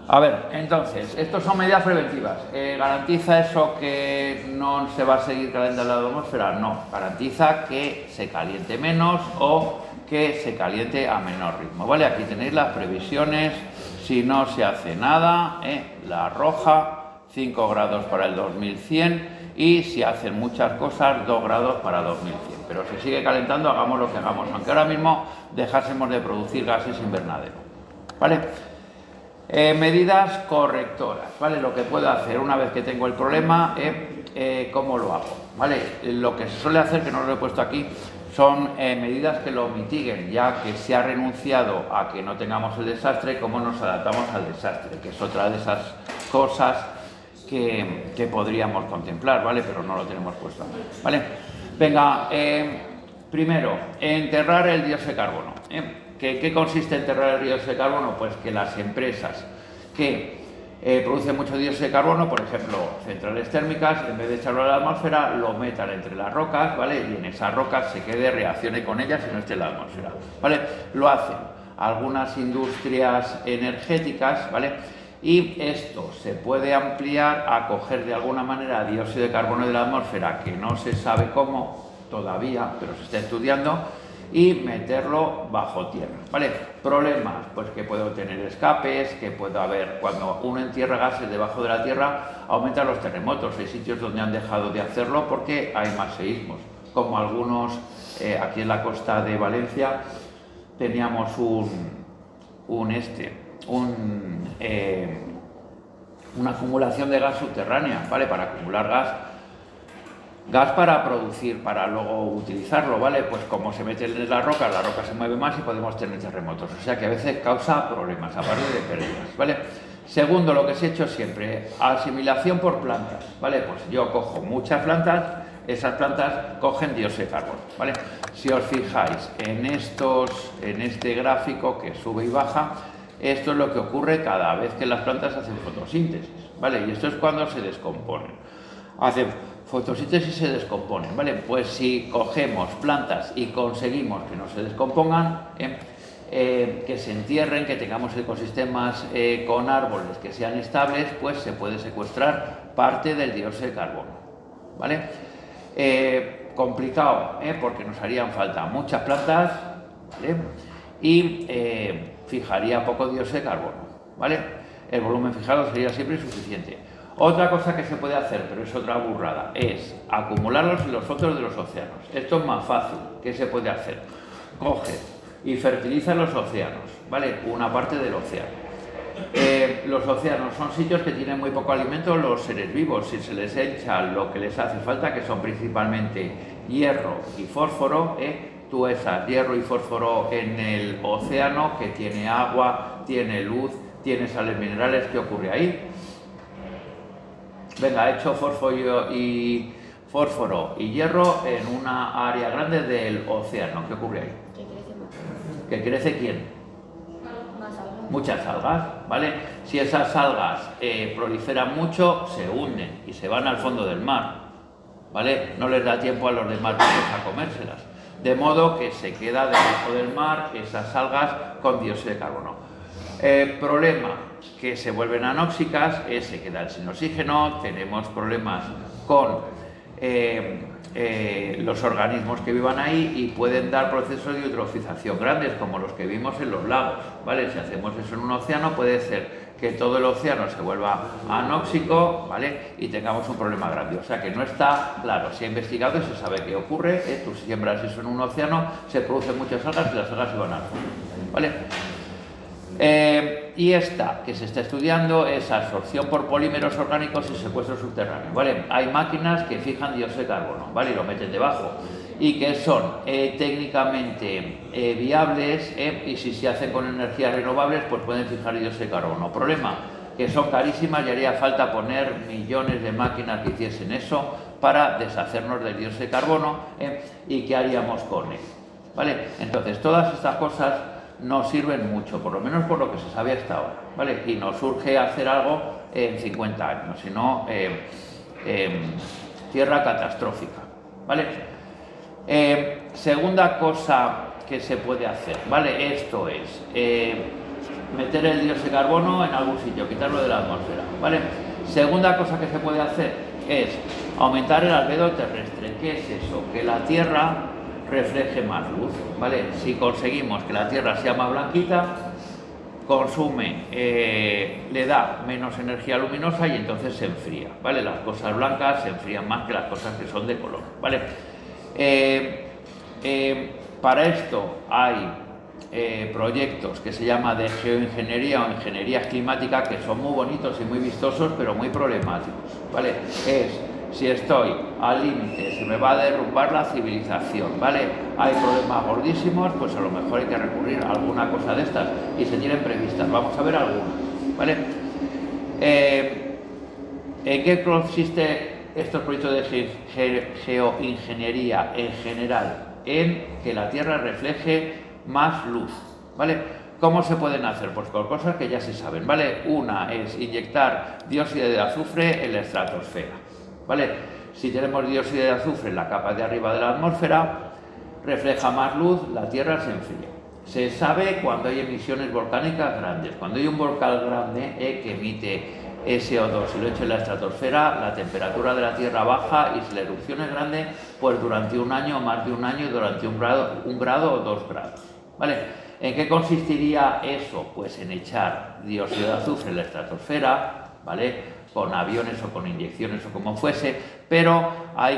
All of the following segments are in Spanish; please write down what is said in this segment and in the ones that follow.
A ver, entonces, estos son medidas preventivas. ¿Garantiza eso que no se va a seguir calentando la atmósfera? No, garantiza que se caliente menos o que se caliente a menor ritmo, ¿vale? Aquí tenéis las previsiones. Si no se hace nada, la roja, 5 grados para el 2100, y si hacen muchas cosas, 2 grados para 2100. Pero si sigue calentando, hagamos lo que hagamos, aunque ahora mismo dejásemos de producir gases invernadero, ¿vale? Medidas correctoras, ¿vale? Lo que puedo hacer una vez que tengo el problema, ¿cómo lo hago? ¿Vale? Lo que se suele hacer, que no lo he puesto aquí, son medidas que lo mitiguen, ya que se ha renunciado a que no tengamos el desastre, cómo nos adaptamos al desastre, que es otra de esas cosas que podríamos contemplar, ¿vale? Pero no lo tenemos puesto, ¿vale? Venga, primero, enterrar el dióxido de carbono. ¿Qué consiste en enterrar el dióxido de carbono? Pues que las empresas que producen mucho dióxido de carbono, por ejemplo, centrales térmicas, en vez de echarlo a la atmósfera, lo metan entre las rocas, ¿vale? Y en esas rocas se quede, reaccione con ellas y no esté en la atmósfera, ¿vale? Lo hacen algunas industrias energéticas, ¿vale? Y esto se puede ampliar a coger de alguna manera dióxido de carbono de la atmósfera, que no se sabe cómo todavía, pero se está estudiando, y meterlo bajo tierra, ¿vale? Problemas, pues que puedo tener escapes, que puede haber, cuando uno entierra gases debajo de la tierra, aumentan los terremotos. Hay sitios donde han dejado de hacerlo porque hay más seísmos, como algunos, aquí en la costa de Valencia, teníamos una acumulación de gas subterránea, ¿vale? Para acumular gas para producir, para luego utilizarlo, ¿vale? Pues como se mete en la roca se mueve más y podemos tener terremotos. O sea que a veces causa problemas, aparte de pérdidas, ¿vale? Segundo, lo que se ha hecho siempre, asimilación por plantas, ¿vale? Pues yo cojo muchas plantas, esas plantas cogen dióxido de carbono, ¿vale? Si os fijáis en este gráfico que sube y baja, esto es lo que ocurre cada vez que las plantas hacen fotosíntesis, ¿vale? Y esto es cuando se descomponen. Hacen fotosíntesis y se descomponen, ¿vale? Pues si cogemos plantas y conseguimos que no se descompongan, que se entierren, que tengamos ecosistemas con árboles que sean estables, pues se puede secuestrar parte del dióxido de carbono, ¿vale? Complicado, porque nos harían falta muchas plantas, ¿vale? Y fijaría poco dióxido de carbono, ¿vale? El volumen fijado sería siempre suficiente. Otra cosa que se puede hacer, pero es otra burrada, es acumularlos en los fondos de los océanos. Esto es más fácil. ¿Qué se puede hacer? Coge y fertiliza los océanos, ¿vale? Una parte del océano. Los océanos son sitios que tienen muy poco alimento los seres vivos. Si se les echa lo que les hace falta, que son principalmente hierro y fósforo, tú echas hierro y fósforo en el océano, que tiene agua, tiene luz, tiene sales minerales. ¿Qué ocurre ahí? Venga, he hecho fósforo y hierro en una área grande del océano. ¿Qué ocurre ahí? Que crece mucho. ¿Que crece quién? Más algas. Muchas algas, ¿vale? Si esas algas proliferan mucho, se hunden y se van al fondo del mar, ¿vale? No les da tiempo a los demás peces a comérselas. De modo que se queda debajo del mar esas algas con dióxido de carbono. Problema, que se vuelven anóxicas, se quedan sin oxígeno, tenemos problemas con los organismos que vivan ahí y pueden dar procesos de eutrofización grandes, como los que vimos en los lagos, ¿vale? Si hacemos eso en un océano, puede ser que todo el océano se vuelva anóxico, ¿vale? Y tengamos un problema grande. O sea que no está claro, se ha investigado y se sabe qué ocurre, tú siembras eso en un océano, se producen muchas algas y las algas se van al fondo, ¿vale? Y esta que se está estudiando es absorción por polímeros orgánicos y secuestro subterráneo, ¿vale? Hay máquinas que fijan dióxido de carbono, ¿vale? Y lo meten debajo y que son técnicamente viables, y si se hacen con energías renovables, pues pueden fijar dióxido de carbono. Problema, que son carísimas y haría falta poner millones de máquinas que hiciesen eso para deshacernos del dióxido de carbono, y qué haríamos con él, ¿vale? Entonces, todas estas cosas nos sirven mucho, por lo menos por lo que se sabe hasta ahora, ¿vale? Y nos urge hacer algo en 50 años, si no, tierra catastrófica, ¿vale? Segunda cosa que se puede hacer, ¿vale? Esto es meter el dióxido de carbono en algún sitio, quitarlo de la atmósfera, ¿vale? Segunda cosa que se puede hacer es aumentar el albedo terrestre. ¿Qué es eso? Que la Tierra refleje más luz, ¿vale? Si conseguimos que la Tierra sea más blanquita, consume, le da menos energía luminosa y entonces se enfría, ¿vale? Las cosas blancas se enfrían más que las cosas que son de color, ¿vale? Para esto hay proyectos que se llama de geoingeniería o ingeniería climática, que son muy bonitos y muy vistosos, pero muy problemáticos, ¿vale? Si estoy al límite, se me va a derrumbar la civilización, ¿vale? Hay problemas gordísimos, pues a lo mejor hay que recurrir a alguna cosa de estas y se tienen previstas. Vamos a ver algunas, ¿vale? ¿En qué consiste estos proyectos de geoingeniería en general? En que la Tierra refleje más luz, ¿vale? ¿Cómo se pueden hacer? Pues con cosas que ya se saben, ¿vale? Una es inyectar dióxido de azufre en la estratosfera, ¿vale? Si tenemos dióxido de azufre en la capa de arriba de la atmósfera, refleja más luz, la Tierra se enfría. Se sabe cuando hay emisiones volcánicas grandes. Cuando hay un volcán grande que emite SO2 y lo echa en la estratosfera, la temperatura de la Tierra baja y si la erupción es grande, pues durante un año, más de un año, durante un grado o 2 grados, ¿vale? ¿En qué consistiría eso? Pues en echar dióxido de azufre en la estratosfera, ¿vale? Con aviones o con inyecciones o como fuese, pero hay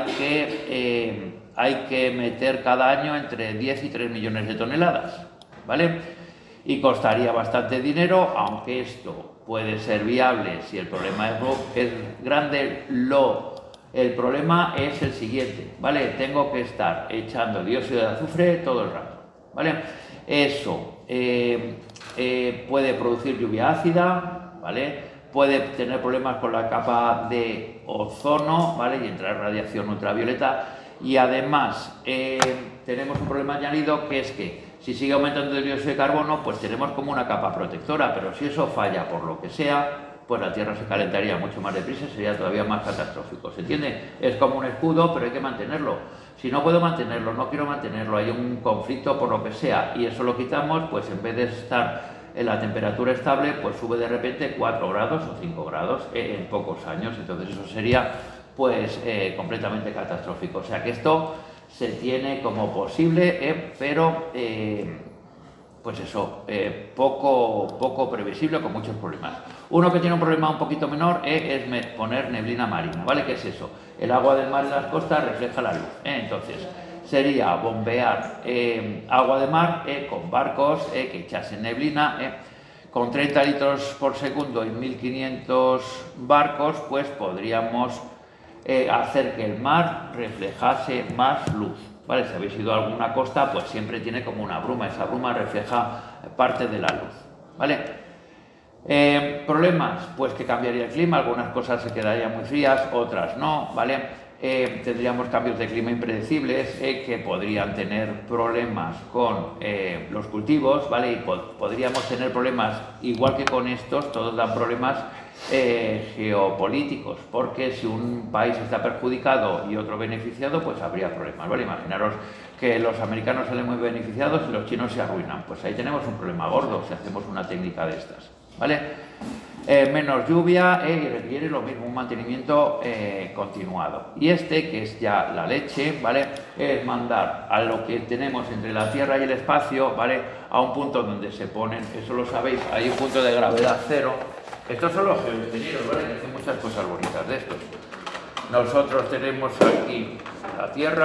que meter cada año entre 10 y 3 millones de toneladas, ¿vale? Y costaría bastante dinero, aunque esto puede ser viable si el problema es grande. El problema es el siguiente, ¿vale? Tengo que estar echando dióxido de azufre todo el rato, ¿vale? Eso puede producir lluvia ácida, ¿vale? Puede tener problemas con la capa de ozono, ¿vale? Y entrar radiación ultravioleta. Y además tenemos un problema añadido, que es que si sigue aumentando el dióxido de carbono, pues tenemos como una capa protectora, pero si eso falla por lo que sea, pues la Tierra se calentaría mucho más deprisa y sería todavía más catastrófico. ¿Se entiende? Es como un escudo, pero hay que mantenerlo. Si no puedo mantenerlo, no quiero mantenerlo, hay un conflicto por lo que sea y eso lo quitamos, pues en vez de estar en la temperatura estable, pues sube de repente 4 grados o 5 grados en pocos años. Entonces eso sería pues completamente catastrófico. O sea que esto se tiene como posible, pero pues eso, poco previsible, con muchos problemas. Uno que tiene un problema un poquito menor es poner neblina marina, ¿vale? ¿Qué es eso? El agua del mar en las costas refleja la luz, Entonces, sería bombear agua de mar con barcos que echasen neblina, con 30 litros por segundo y 1500 barcos, pues podríamos hacer que el mar reflejase más luz, ¿vale? Si habéis ido a alguna costa, pues siempre tiene como una bruma, esa bruma refleja parte de la luz, ¿vale? Problemas, pues que cambiaría el clima, algunas cosas se quedarían muy frías, otras no, ¿vale? Tendríamos cambios de clima impredecibles que podrían tener problemas con los cultivos, ¿vale? Y podríamos tener problemas, igual que con estos, todos dan problemas geopolíticos, porque si un país está perjudicado y otro beneficiado, pues habría problemas, ¿vale? Imaginaros que los americanos salen muy beneficiados y los chinos se arruinan, pues ahí tenemos un problema gordo si hacemos una técnica de estas, ¿vale? Menos lluvia y requiere lo mismo, un mantenimiento continuado. Y que es ya la leche, ¿vale? Es mandar a lo que tenemos entre la Tierra y el espacio, ¿vale? A un punto donde se ponen, eso lo sabéis, hay un punto de gravedad cero. Estos son los geoingenieros, ¿vale? Que hacen muchas cosas bonitas de estos. Nosotros tenemos aquí la Tierra,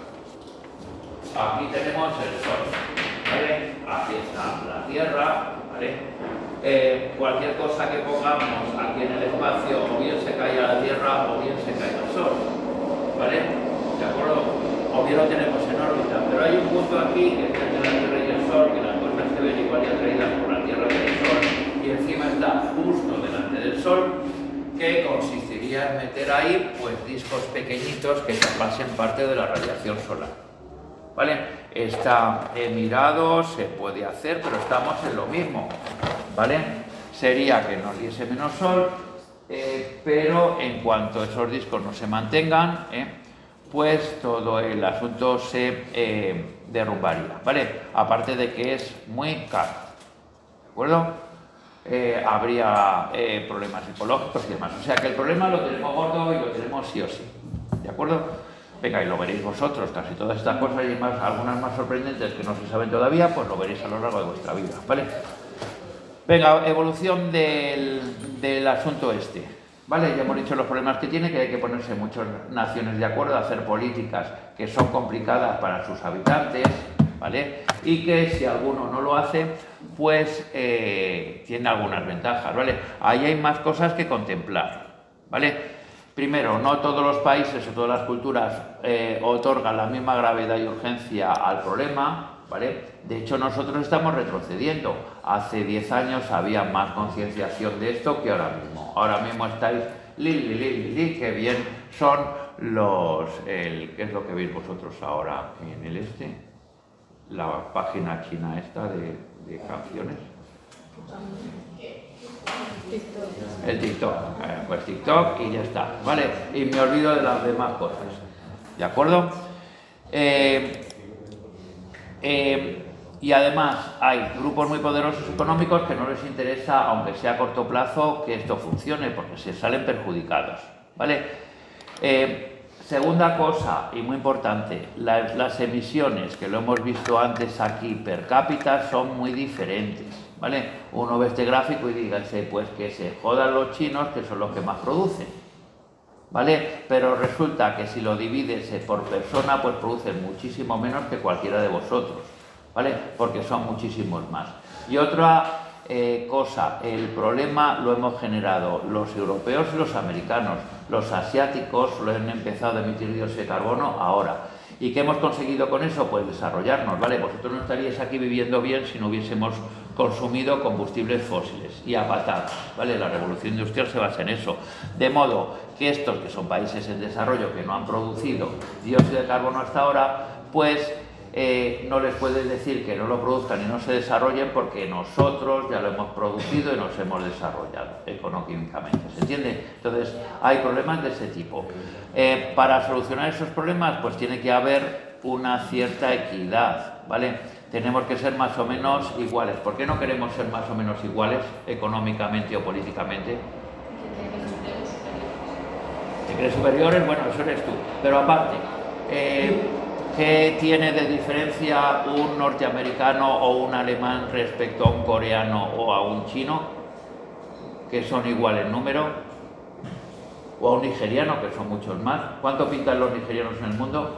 aquí tenemos el Sol, ¿vale? Aquí está la Tierra, ¿vale? Cualquier cosa que pongamos aquí en el espacio, o bien se cae a la Tierra o bien se cae al Sol, ¿vale? ¿De acuerdo? O bien lo tenemos en órbita, pero hay un punto aquí que es entre la Tierra y el Sol, que las cosas se ven igual y atraídas por la Tierra y el Sol, y encima está justo delante del Sol, que consistiría en meter ahí pues discos pequeñitos que pasen parte de la radiación solar, ¿vale? Está mirado, se puede hacer, pero estamos en lo mismo, ¿vale? Sería que nos diese menos sol, pero en cuanto esos discos no se mantengan, pues todo el asunto se derrumbaría, ¿vale? Aparte de que es muy caro, ¿de acuerdo? habría problemas ecológicos y demás. O sea que el problema lo tenemos gordo y lo tenemos sí o sí. ¿De acuerdo? Venga, y lo veréis vosotros, casi todas estas cosas y más, algunas más sorprendentes que no se saben todavía, pues lo veréis a lo largo de vuestra vida, ¿vale? Venga, evolución del asunto este, ¿vale? Ya hemos dicho los problemas que tiene, que hay que ponerse muchas naciones de acuerdo, hacer políticas que son complicadas para sus habitantes, ¿vale? Y que si alguno no lo hace, pues tiene algunas ventajas, ¿vale? Ahí hay más cosas que contemplar, ¿vale? Primero, no todos los países o todas las culturas otorgan la misma gravedad y urgencia al problema, ¿vale? De hecho, nosotros estamos retrocediendo. Hace 10 años había más concienciación de esto que ahora mismo. Ahora mismo estáis, qué bien son ¿qué es lo que veis vosotros ahora en el este? La página china esta de canciones. El TikTok, pues TikTok y ya está, ¿vale? Y me olvido de las demás cosas, ¿de acuerdo? Y además hay grupos muy poderosos económicos que no les interesa, aunque sea a corto plazo, que esto funcione, porque se salen perjudicados, ¿vale? Segunda cosa, y muy importante, las emisiones, que lo hemos visto antes aquí, per cápita, son muy diferentes, ¿vale? Uno ve este gráfico y dígase, pues que se jodan los chinos, que son los que más producen, ¿vale? Pero resulta que si lo divides por persona, pues producen muchísimo menos que cualquiera de vosotros, ¿vale? Porque son muchísimos más. Y otra cosa, el problema lo hemos generado los europeos y los americanos. Los asiáticos lo han empezado a emitir dióxido de carbono ahora. ¿Y qué hemos conseguido con eso? Pues desarrollarnos, ¿vale? Vosotros no estaríais aquí viviendo bien si no hubiésemos consumido combustibles fósiles y a patadas, ¿vale? La revolución industrial se basa en eso. De modo que estos, que son países en desarrollo que no han producido dióxido de carbono hasta ahora, pues no les puedes decir que no lo produzcan y no se desarrollen, porque nosotros ya lo hemos producido y nos hemos desarrollado económicamente, ¿se entiende? Entonces hay problemas de ese tipo. Para solucionar esos problemas, pues tiene que haber una cierta equidad, ¿vale? Tenemos que ser más o menos iguales. ¿Por qué no queremos ser más o menos iguales económicamente o políticamente? ¿Te crees superiores? Bueno, eso eres tú. Pero aparte, ¿qué tiene de diferencia un norteamericano o un alemán respecto a un coreano o a un chino, que son igual en número? O a un nigeriano, que son muchos más. ¿Cuánto pintan los nigerianos en el mundo?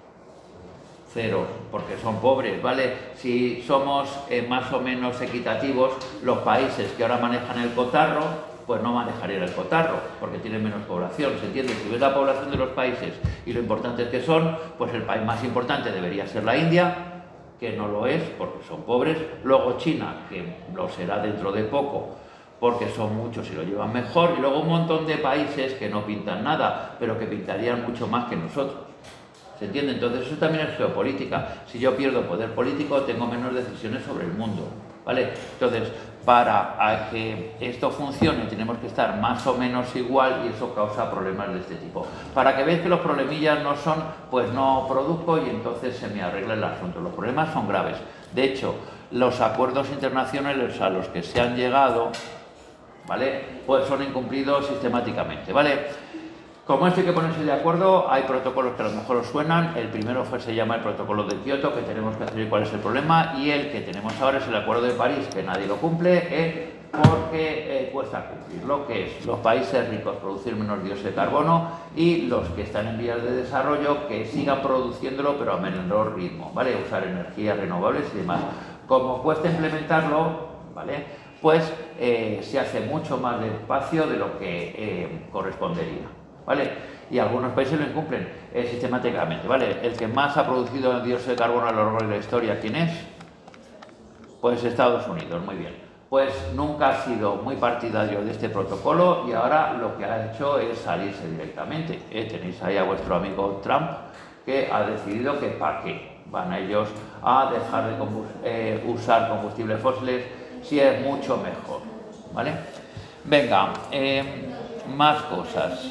Cero, porque son pobres, ¿vale? Si somos más o menos equitativos, los países que ahora manejan el cotarro, pues no manejarían el cotarro, porque tienen menos población, ¿se entiende? Si ves la población de los países y lo importantes que son, pues el país más importante debería ser la India, que no lo es, porque son pobres. Luego China, que lo será dentro de poco, porque son muchos y lo llevan mejor. Y luego un montón de países que no pintan nada, pero que pintarían mucho más que nosotros. ¿Se entiende? Entonces eso también es geopolítica. Si yo pierdo poder político, tengo menos decisiones sobre el mundo, ¿vale? Entonces, para que esto funcione, tenemos que estar más o menos igual, y eso causa problemas de este tipo. Para que veáis que los problemillas no son, pues no produzco y entonces se me arregla el asunto. Los problemas son graves. De hecho, los acuerdos internacionales a los que se han llegado, ¿vale?, pues son incumplidos sistemáticamente, ¿vale? Como esto hay que ponerse de acuerdo, hay protocolos que a lo mejor os suenan. El primero se llama el protocolo de Kioto, que tenemos que hacer cuál es el problema, y el que tenemos ahora es el acuerdo de París, que nadie lo cumple, porque cuesta cumplirlo, que es los países ricos producir menos dióxido de carbono y los que están en vías de desarrollo que sigan produciéndolo, pero a menor ritmo, ¿vale? Usar energías renovables y demás. Como cuesta implementarlo, ¿vale?, pues se hace mucho más despacio de lo que correspondería, ¿vale? Y algunos países lo incumplen sistemáticamente, ¿vale? El que más ha producido dióxido de carbono a lo largo de la historia, ¿quién es? Pues Estados Unidos, muy bien. Pues nunca ha sido muy partidario de este protocolo y ahora lo que ha hecho es salirse directamente. Tenéis ahí a vuestro amigo Trump, que ha decidido que para qué van ellos a dejar de usar combustibles fósiles si es mucho mejor, ¿vale? Venga, más cosas.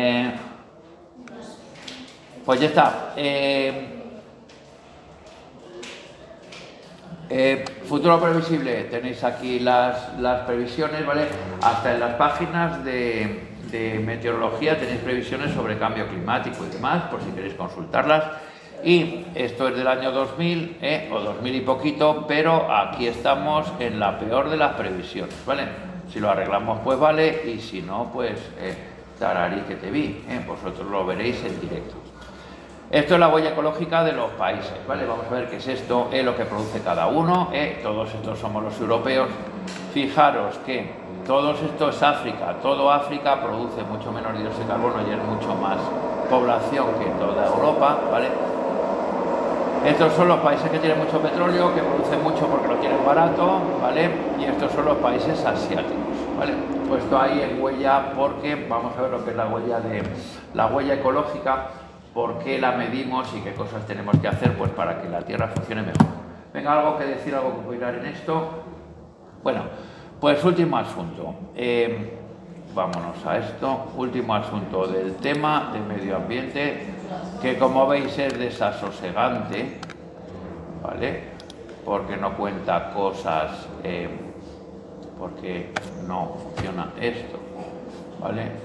Pues ya está. Futuro previsible, tenéis aquí las previsiones, ¿vale? Hasta en las páginas de meteorología tenéis previsiones sobre cambio climático y demás, por si queréis consultarlas. Y esto es del año 2000, o 2000 y poquito, pero aquí estamos en la peor de las previsiones, ¿vale? Si lo arreglamos, pues vale, y si no, pues tararí que te vi, vosotros lo veréis en directo. Esto es la huella ecológica de los países, ¿vale? Vamos a ver qué es esto, lo que produce cada uno, todos estos somos los europeos. Fijaros que todo esto es África, todo África produce mucho menos dióxido de carbono y es mucho más población que toda Europa, ¿vale? Estos son los países que tienen mucho petróleo, que producen mucho porque lo tienen barato, ¿vale? Y estos son los países asiáticos, ¿vale? Puesto ahí en huella porque vamos a ver lo que es la huella ecológica, por qué la medimos y qué cosas tenemos que hacer pues para que la Tierra funcione mejor. Venga, algo que decir, algo que opinar en esto. Bueno, pues último asunto. Vámonos a esto. Último asunto del tema de medio ambiente, que como veis es desasosegante, ¿vale? Porque no cuenta cosas, porque no funciona esto, ¿vale?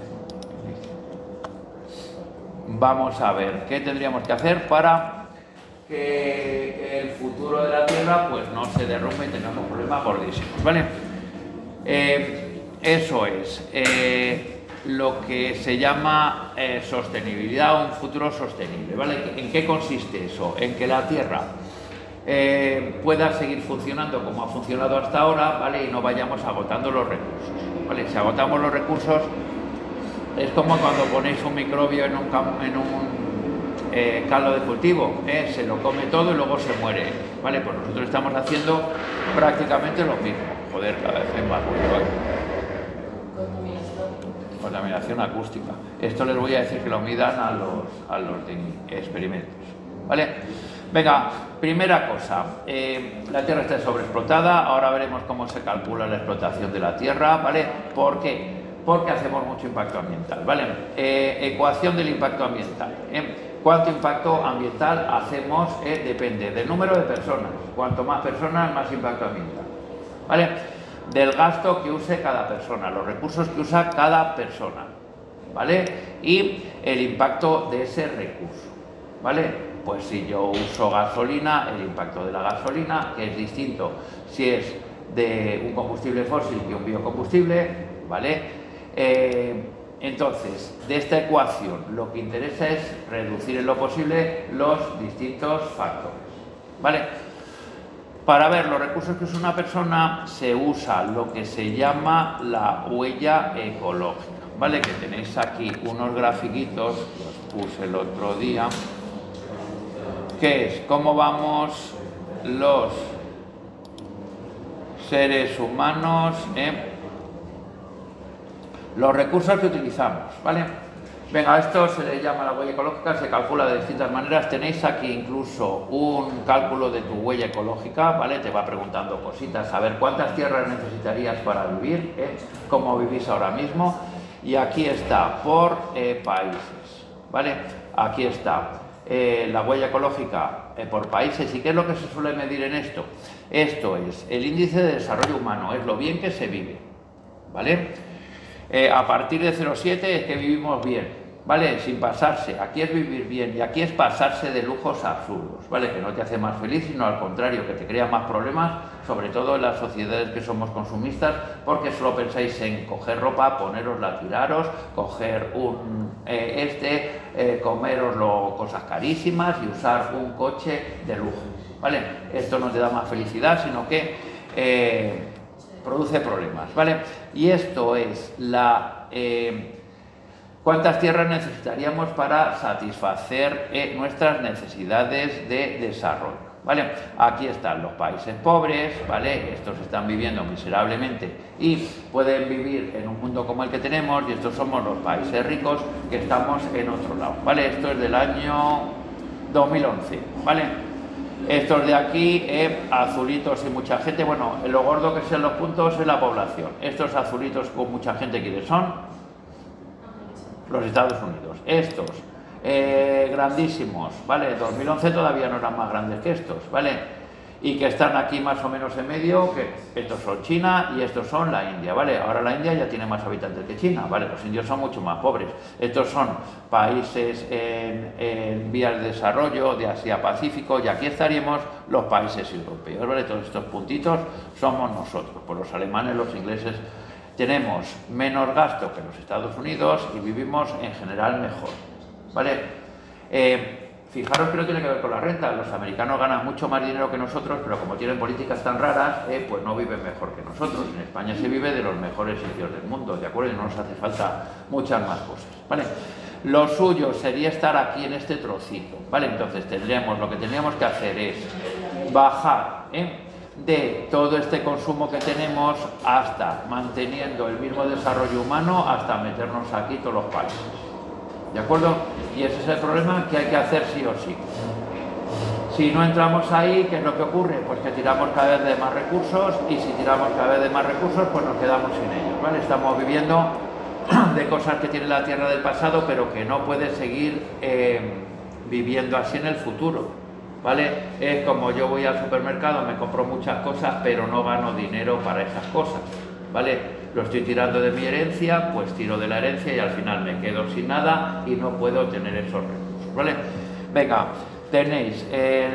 Vamos a ver qué tendríamos que hacer para que el futuro de la Tierra pues no se derrumbe y tengamos problemas gordísimos, ¿vale? Eso es lo que se llama sostenibilidad, un futuro sostenible, ¿vale? ¿En qué consiste eso? En que la Tierra pueda seguir funcionando como ha funcionado hasta ahora, ¿vale? Y no vayamos agotando los recursos, ¿vale? Si agotamos los recursos, es como cuando ponéis un microbio en un caldo de cultivo, se lo come todo y luego se muere, ¿vale? Pues nosotros estamos haciendo prácticamente lo mismo. Joder, cada vez hay más ruido. Contaminación acústica. Esto les voy a decir que lo midan a los de experimentos, ¿vale? Venga, primera cosa, la Tierra está sobreexplotada, ahora veremos cómo se calcula la explotación de la Tierra, ¿vale? ¿Por qué? Porque hacemos mucho impacto ambiental, ¿vale? Ecuación del impacto ambiental. ¿Cuánto impacto ambiental hacemos? Depende del número de personas. Cuanto más personas, más impacto ambiental, ¿vale? Del gasto que use cada persona, los recursos que usa cada persona, ¿vale? Y el impacto de ese recurso, ¿vale? Pues si yo uso gasolina, el impacto de la gasolina, que es distinto si es de un combustible fósil que un biocombustible, ¿vale? Entonces, de esta ecuación lo que interesa es reducir en lo posible los distintos factores, ¿vale? Para ver los recursos que usa una persona se usa lo que se llama la huella ecológica, ¿vale? Que tenéis aquí unos grafiquitos, los puse el otro día, que es cómo vamos los seres humanos, los recursos que utilizamos, ¿vale? Venga, esto se le llama la huella ecológica, se calcula de distintas maneras. Tenéis aquí incluso un cálculo de tu huella ecológica, ¿vale? Te va preguntando cositas, a ver cuántas tierras necesitarías para vivir, cómo vivís ahora mismo. Y aquí está, por países, ¿vale? Aquí está la huella ecológica por países. ¿Y qué es lo que se suele medir en esto? Esto es el índice de desarrollo humano, es lo bien que se vive, ¿vale? A partir de 0,7 es que vivimos bien, ¿vale? Sin pasarse. Aquí es vivir bien y aquí es pasarse de lujos absurdos, ¿vale? Que no te hace más feliz, sino al contrario, que te crea más problemas, sobre todo en las sociedades que somos consumistas, porque solo pensáis en coger ropa, ponerosla, tiraros, coger comeroslo cosas carísimas y usar un coche de lujo, ¿vale? Esto no te da más felicidad, sino que produce problemas, ¿vale? Y esto es cuántas tierras necesitaríamos para satisfacer nuestras necesidades de desarrollo, ¿vale? Aquí están los países pobres, ¿vale? Estos están viviendo miserablemente y pueden vivir en un mundo como el que tenemos, y estos somos los países ricos que estamos en otro lado, ¿vale? Esto es del año 2011, ¿vale? Estos de aquí, azulitos y mucha gente, bueno, lo gordo que sean los puntos es la población. Estos azulitos con mucha gente, ¿quiénes son? Los Estados Unidos. Estos, grandísimos, ¿vale? 2011 todavía no eran más grandes que estos, ¿vale? y que están aquí más o menos en medio, que estos son China y estos son la India, ¿vale? Ahora la India ya tiene más habitantes que China, ¿vale? Los indios son mucho más pobres. Estos son países en vías de desarrollo de Asia-Pacífico y aquí estaríamos los países europeos, ¿vale? Todos estos puntitos somos nosotros, pues los alemanes, los ingleses. Tenemos menos gasto que los Estados Unidos y vivimos en general mejor, ¿vale? Fijaros que no tiene que ver con la renta, los americanos ganan mucho más dinero que nosotros, pero como tienen políticas tan raras, pues no viven mejor que nosotros. En España se vive de los mejores sitios del mundo, ¿de acuerdo? Y no nos hace falta muchas más cosas, ¿vale? Lo suyo sería estar aquí en este trocito, ¿vale? Entonces lo que tendríamos que hacer es bajar, de todo este consumo que tenemos hasta manteniendo el mismo desarrollo humano hasta meternos aquí todos los países. ¿De acuerdo? Y ese es el problema que hay que hacer sí o sí. Si no entramos ahí, ¿qué es lo que ocurre? Pues que tiramos cada vez de más recursos y si tiramos cada vez de más recursos, pues nos quedamos sin ellos, ¿vale? Estamos viviendo de cosas que tiene la Tierra del pasado, pero que no puede seguir viviendo así en el futuro, ¿vale? Es como yo voy al supermercado, me compro muchas cosas, pero no gano dinero para esas cosas, ¿vale? Lo estoy tirando de mi herencia, pues tiro de la herencia y al final me quedo sin nada y no puedo tener esos recursos, ¿vale? Venga, tenéis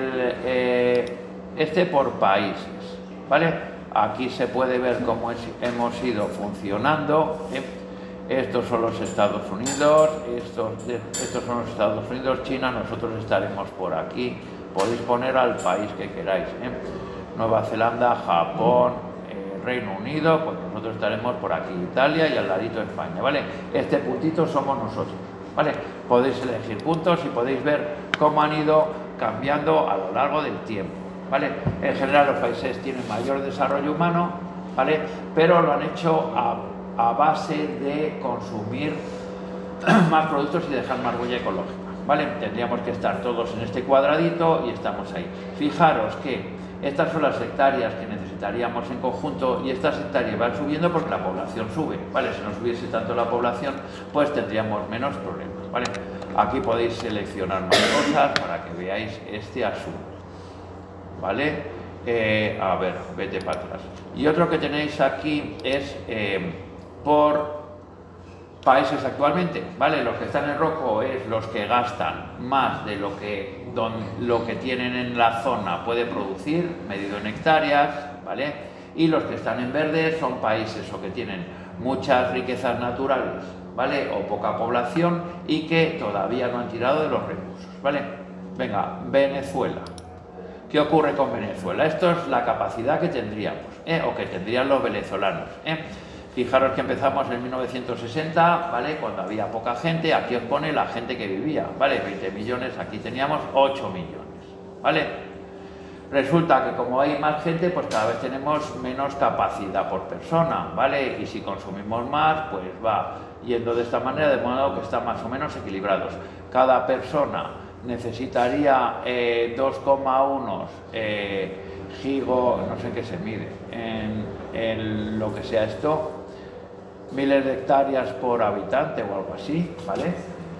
este por países, ¿vale? Aquí se puede ver cómo hemos ido funcionando, Estos son los Estados Unidos, estos son los Estados Unidos, China, nosotros estaremos por aquí, podéis poner al país que queráis, Nueva Zelanda, Japón, Reino Unido, pues nosotros estaremos por aquí, Italia y al ladito España, ¿vale? Este puntito somos nosotros, ¿vale? Podéis elegir puntos y podéis ver cómo han ido cambiando a lo largo del tiempo, ¿vale? En general los países tienen mayor desarrollo humano, ¿vale? Pero lo han hecho a base de consumir más productos y dejar más huella ecológica, ¿vale? Tendríamos que estar todos en este cuadradito y estamos ahí. Fijaros que estas son las hectáreas que necesitaríamos en conjunto y estas hectáreas van subiendo porque la población sube, ¿vale? Si no subiese tanto la población, pues tendríamos menos problemas, ¿vale? Aquí podéis seleccionar más cosas para que veáis este asunto, ¿vale? A ver, vete para atrás. Y otro que tenéis aquí es por países actualmente, ¿vale? Los que están en rojo es los que gastan más de lo que tienen en la zona puede producir, medido en hectáreas, ¿vale? Y los que están en verde son países o que tienen muchas riquezas naturales, ¿vale? O poca población y que todavía no han tirado de los recursos, ¿vale? Venga, Venezuela. ¿Qué ocurre con Venezuela? Esto es la capacidad que tendríamos, o que tendrían los venezolanos, Fijaros que empezamos en 1960, ¿vale? Cuando había poca gente, aquí os pone la gente que vivía, ¿vale? 20 millones, aquí teníamos 8 millones, ¿vale? Resulta que como hay más gente, pues cada vez tenemos menos capacidad por persona, ¿vale? Y si consumimos más, pues va yendo de esta manera, de modo que están más o menos equilibrados. Cada persona necesitaría 2,1 gigo, no sé en qué se mide, en lo que sea esto, miles de hectáreas por habitante o algo así, ¿vale?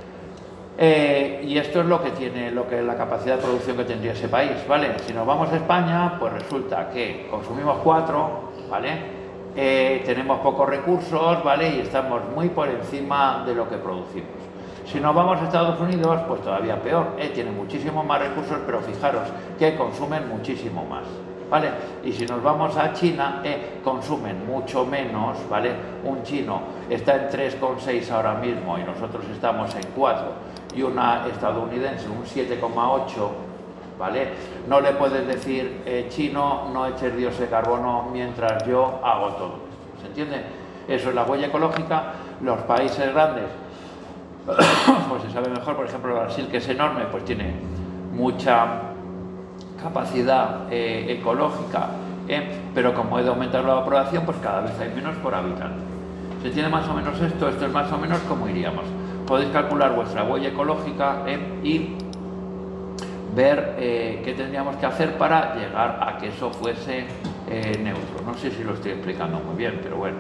Y esto es lo que tiene, la capacidad de producción que tendría ese país, ¿vale? Si nos vamos a España, pues resulta que consumimos 4, ¿vale? Tenemos pocos recursos, ¿vale? Y estamos muy por encima de lo que producimos. Si nos vamos a Estados Unidos, pues todavía peor, tienen muchísimos más recursos, pero fijaros que consumen muchísimo más, ¿vale? Y si nos vamos a China, consumen mucho menos, ¿vale? Un chino está en 3,6 ahora mismo y nosotros estamos en 4, y una estadounidense un 7,8, ¿vale? No le puedes decir, chino, no eches dióxido de carbono mientras yo hago todo esto, ¿se entiende? Eso es la huella ecológica. Los países grandes, pues se sabe mejor. Por ejemplo, Brasil, que es enorme, pues tiene mucha capacidad ecológica, pero como he de aumentar la población, pues cada vez hay menos por habitante. Se tiene más o menos esto es más o menos como iríamos. Podéis calcular vuestra huella ecológica y ver qué tendríamos que hacer para llegar a que eso fuese neutro. No sé si lo estoy explicando muy bien, pero bueno.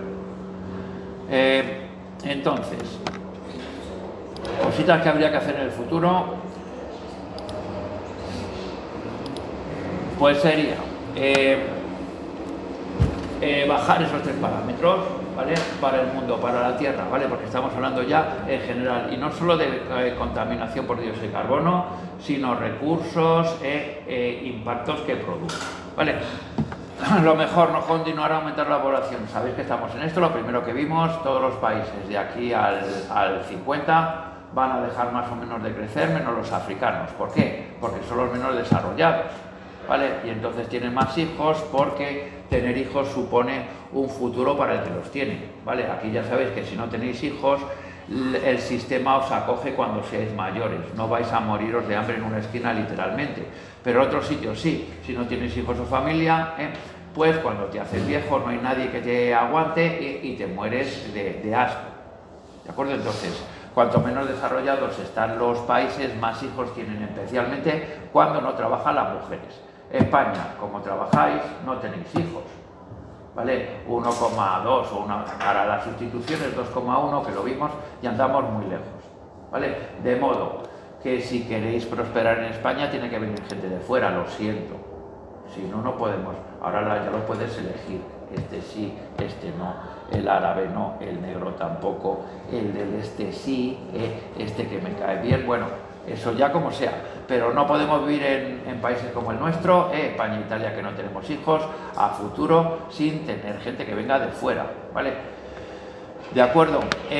Entonces, cositas que habría que hacer en el futuro, pues sería bajar esos 3 parámetros, ¿vale? Para el mundo, para la Tierra, ¿vale? Porque estamos hablando ya en general, y no solo de contaminación por dióxido de carbono, sino recursos e impactos que produce, ¿vale? Lo mejor, no continuar a aumentar la población. Sabéis que estamos en esto, lo primero que vimos, todos los países de aquí al 50 van a dejar más o menos de crecer, menos los africanos. ¿Por qué? Porque son los menos desarrollados, ¿vale? Y entonces tienen más hijos porque tener hijos supone un futuro para el que los tiene, ¿vale? Aquí ya sabéis que si no tenéis hijos, el sistema os acoge cuando seáis mayores, no vais a moriros de hambre en una esquina literalmente, pero en otros sitios sí, si no tienes hijos o familia, pues cuando te haces viejo no hay nadie que te aguante y te mueres de asco, ¿de acuerdo? Entonces, cuanto menos desarrollados están los países, más hijos tienen, especialmente cuando no trabajan las mujeres. España, como trabajáis, no tenéis hijos, ¿vale? 1,2 o para las sustituciones 2,1, que lo vimos, y andamos muy lejos, ¿vale? De modo que si queréis prosperar en España tiene que venir gente de fuera, lo siento. Si no, no podemos. Ahora ya lo puedes elegir. Este sí, este no, el árabe no, el negro tampoco, el del este sí, este que me cae bien, bueno, eso ya como sea. Pero no podemos vivir en países como el nuestro, España e Italia, que no tenemos hijos, a futuro, sin tener gente que venga de fuera, ¿vale? De acuerdo.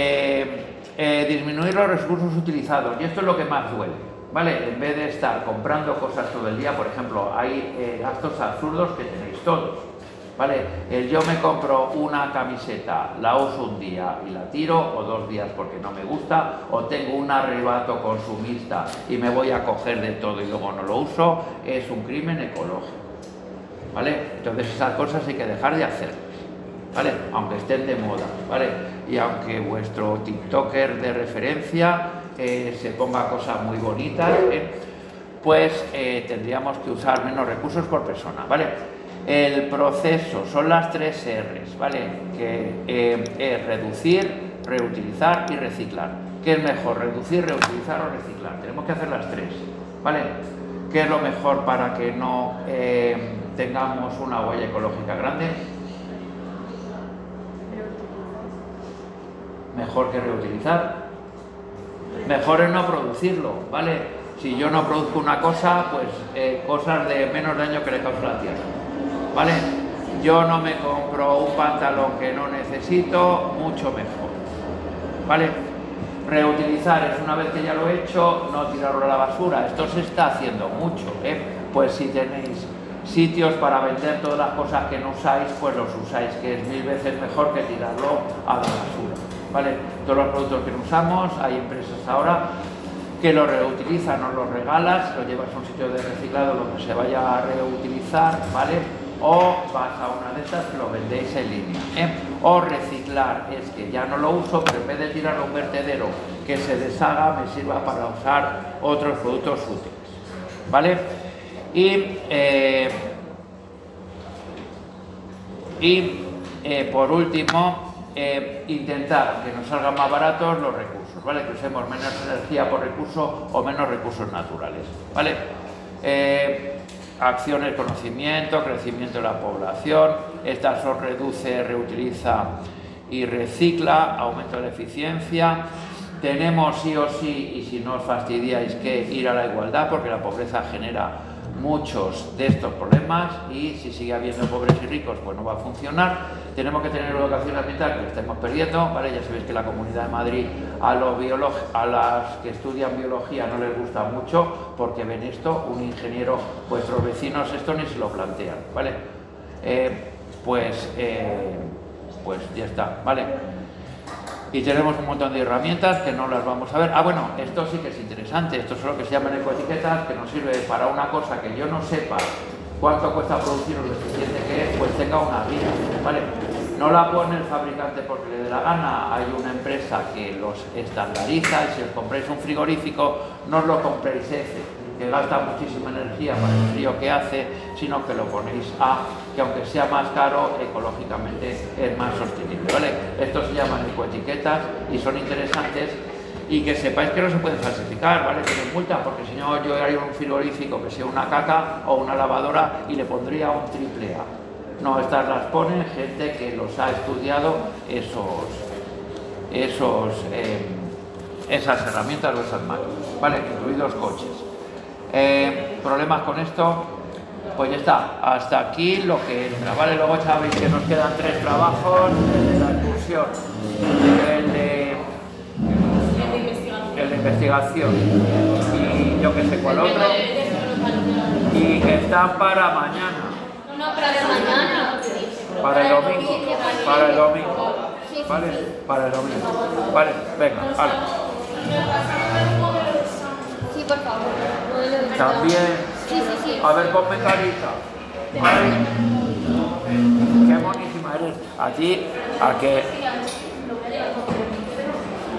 Disminuir los recursos utilizados, y esto es lo que más duele, ¿vale? En vez de estar comprando cosas todo el día, por ejemplo, hay gastos absurdos que tenéis todos, ¿vale? Yo me compro una camiseta, la uso un día y la tiro, o 2 días porque no me gusta, o tengo un arrebato consumista y me voy a coger de todo y luego no lo uso, es un crimen ecológico, ¿vale? Entonces esas cosas hay que dejar de hacer, ¿vale? Aunque estén de moda, ¿vale? Y aunque vuestro TikToker de referencia se ponga cosas muy bonitas, pues tendríamos que usar menos recursos por persona, ¿vale? El proceso son las 3 R's, ¿vale? Que es reducir, reutilizar y reciclar. ¿Qué es mejor, reducir, reutilizar o reciclar? Tenemos que hacer las 3, ¿vale? ¿Qué es lo mejor para que no tengamos una huella ecológica grande? Mejor que reutilizar. Mejor es no producirlo, ¿vale? Si yo no produzco una cosa, pues cosas de menos daño que le causa a la tierra, ¿vale? Yo no me compro un pantalón que no necesito, mucho mejor, ¿vale? Reutilizar es una vez que ya lo he hecho, no tirarlo a la basura. Esto se está haciendo mucho, Pues si tenéis sitios para vender todas las cosas que no usáis, pues los usáis, que es 1000 veces mejor que tirarlo a la basura, ¿vale? Todos los productos que no usamos, hay empresas ahora que los reutilizan, os los regalas, lo llevas a un sitio de reciclado donde se vaya a reutilizar, ¿vale? O vas a una de estas que lo vendéis en línea, O reciclar, es que ya no lo uso, pero en vez de tirarlo a un vertedero que se deshaga, me sirva para usar otros productos útiles, ¿vale? Por último, intentar que nos salgan más baratos los recursos, ¿vale? Que usemos menos energía por recurso o menos recursos naturales, ¿vale? Acciones, conocimiento, crecimiento de la población, esta son reduce, reutiliza y recicla, aumento de la eficiencia. Tenemos sí o sí, y si no os fastidiáis, que ir a la igualdad, porque la pobreza genera muchos de estos problemas y si sigue habiendo pobres y ricos, pues no va a funcionar. Tenemos que tener educación ambiental, que la estamos perdiendo, ¿vale? Ya sabéis que la Comunidad de Madrid a las que estudian biología no les gusta mucho porque ven esto, un ingeniero, vuestros vecinos esto ni se lo plantean, ¿vale? Pues ya está, ¿vale? Y tenemos un montón de herramientas que no las vamos a ver. Bueno, esto sí que es interesante. Esto es lo que se llaman ecoetiquetas, que nos sirve para una cosa que yo no sepa cuánto cuesta producir o lo eficiente que es, pues tenga una guía, ¿vale? No la pone el fabricante porque le dé la gana. Hay una empresa que los estandariza y si os compráis un frigorífico, no os lo compréis que gasta muchísima energía para el frío que hace, sino que lo ponéis que aunque sea más caro, ecológicamente es más sostenible, ¿vale? Estos se llaman ecoetiquetas y son interesantes Y que sepáis que no se pueden falsificar, ¿vale? Que nos multan, porque si no yo haría un frigorífico que sea una caca o una lavadora y le pondría un triple A. No, estas las pone gente que los ha estudiado esas herramientas o esas máquinas, ¿vale? Incluidos coches. ¿Problemas con esto? Pues ya está, hasta aquí lo que entra, ¿vale? Luego sabéis que nos quedan 3 trabajos, el de la excursión, el de investigación y yo que sé cuál otro, y que está para mañana. No, para mañana. Para el domingo, ¿vale? Para el domingo, ¿vale? Venga, vale. Sí, por favor. También, Sí. a ver, ponme carita. Ay, qué monísima eres. A ti, a que